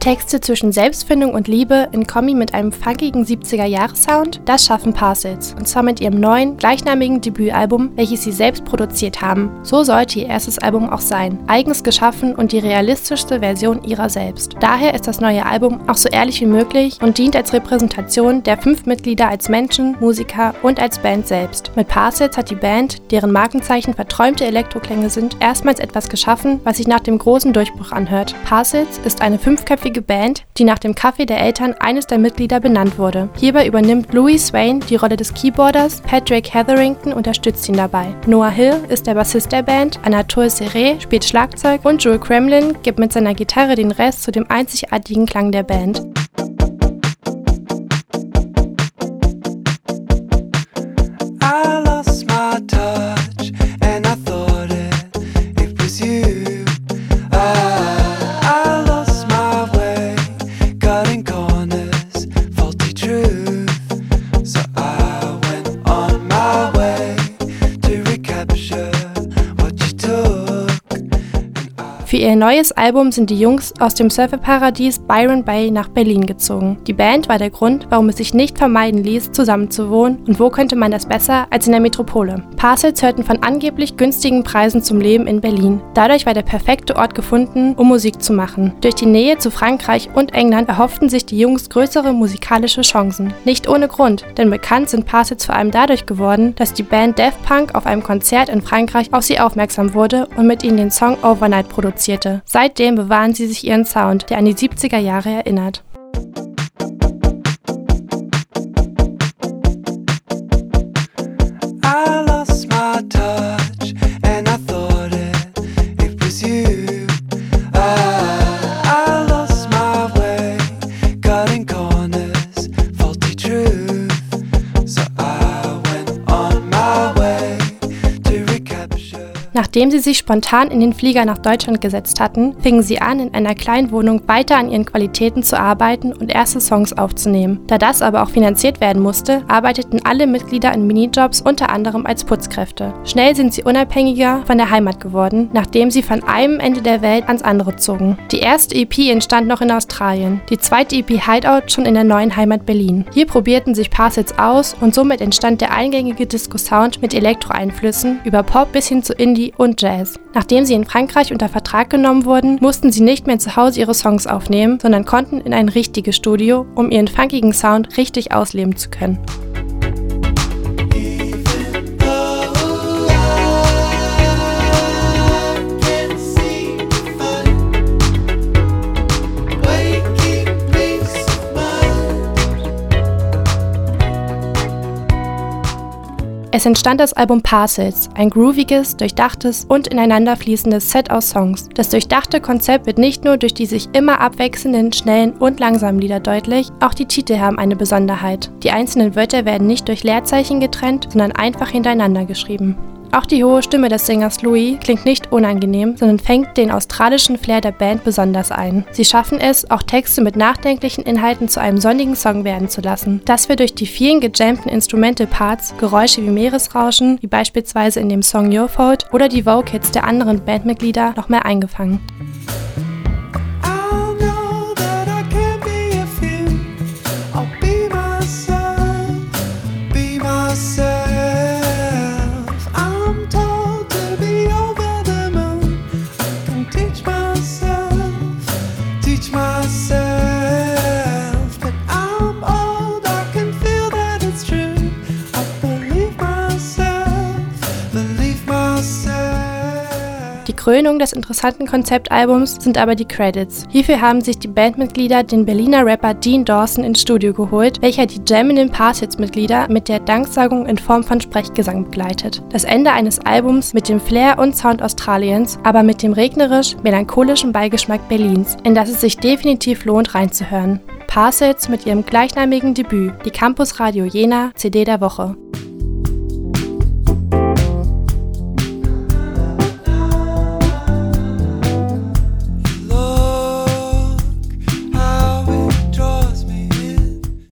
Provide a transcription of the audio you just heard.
Texte zwischen Selbstfindung und Liebe in Kombi mit einem funkigen 70er-Jahre-Sound, das schaffen Parcels. Und zwar mit ihrem neuen, gleichnamigen Debütalbum, welches sie selbst produziert haben. So sollte ihr erstes Album auch sein. Eigens geschaffen und die realistischste Version ihrer selbst. Daher ist das neue Album auch so ehrlich wie möglich und dient als Repräsentation der 5 Mitglieder als Menschen, Musiker und als Band selbst. Mit Parcels hat die Band, deren Markenzeichen verträumte Elektroklänge sind, erstmals etwas geschaffen, was sich nach dem großen Durchbruch anhört. Parcels ist eine 5-köpfige Band, die nach dem Kaffee der Eltern eines der Mitglieder benannt wurde. Hierbei übernimmt Louis Swain die Rolle des Keyboarders, Patrick Hetherington unterstützt ihn dabei. Noah Hill ist der Bassist der Band, Anatole Serré spielt Schlagzeug und Joel Kremlin gibt mit seiner Gitarre den Rest zu dem einzigartigen Klang der Band. Für ihr neues Album sind die Jungs aus dem Surferparadies Byron Bay nach Berlin gezogen. Die Band war der Grund, warum es sich nicht vermeiden ließ, zusammenzuwohnen, und wo könnte man das besser als in der Metropole. Parcels hörten von angeblich günstigen Preisen zum Leben in Berlin. Dadurch war der perfekte Ort gefunden, um Musik zu machen. Durch die Nähe zu Frankreich und England erhofften sich die Jungs größere musikalische Chancen. Nicht ohne Grund, denn bekannt sind Parcels vor allem dadurch geworden, dass die Band Daft Punk auf einem Konzert in Frankreich auf sie aufmerksam wurde und mit ihnen den Song Overnight produzierte. Seitdem bewahren sie sich ihren Sound, der an die 70er Jahre erinnert. Nachdem sie sich spontan in den Flieger nach Deutschland gesetzt hatten, fingen sie an, in einer kleinen Wohnung weiter an ihren Qualitäten zu arbeiten und erste Songs aufzunehmen. Da das aber auch finanziert werden musste, arbeiteten alle Mitglieder in Minijobs, unter anderem als Putzkräfte. Schnell sind sie unabhängiger von der Heimat geworden, nachdem sie von einem Ende der Welt ans andere zogen. Die erste EP entstand noch in Australien, die zweite EP Hideout schon in der neuen Heimat Berlin. Hier probierten sich Parcels aus und somit entstand der eingängige Disco-Sound mit Elektro-Einflüssen über Pop bis hin zu Indie und Jazz. Nachdem sie in Frankreich unter Vertrag genommen wurden, mussten sie nicht mehr zu Hause ihre Songs aufnehmen, sondern konnten in ein richtiges Studio, um ihren funkigen Sound richtig ausleben zu können. Es entstand das Album Parcels, ein grooviges, durchdachtes und ineinanderfließendes Set aus Songs. Das durchdachte Konzept wird nicht nur durch die sich immer abwechselnden, schnellen und langsamen Lieder deutlich, auch die Titel haben eine Besonderheit. Die einzelnen Wörter werden nicht durch Leerzeichen getrennt, sondern einfach hintereinander geschrieben. Auch die hohe Stimme des Sängers Louis klingt nicht unangenehm, sondern fängt den australischen Flair der Band besonders ein. Sie schaffen es, auch Texte mit nachdenklichen Inhalten zu einem sonnigen Song werden zu lassen. Das wird durch die vielen gejammten Instrumental-Parts, Geräusche wie Meeresrauschen, wie beispielsweise in dem Song Your Fault, oder die Vocals der anderen Bandmitglieder noch mehr eingefangen. Die Krönung des interessanten Konzeptalbums sind aber die Credits. Hierfür haben sich die Bandmitglieder den Berliner Rapper Dean Dawson ins Studio geholt, welcher die jammenden Parcels-Mitglieder mit der Danksagung in Form von Sprechgesang begleitet. Das Ende eines Albums mit dem Flair und Sound Australiens, aber mit dem regnerisch-melancholischen Beigeschmack Berlins, in das es sich definitiv lohnt reinzuhören. Parcels mit ihrem gleichnamigen Debüt, die Campus Radio Jena CD der Woche.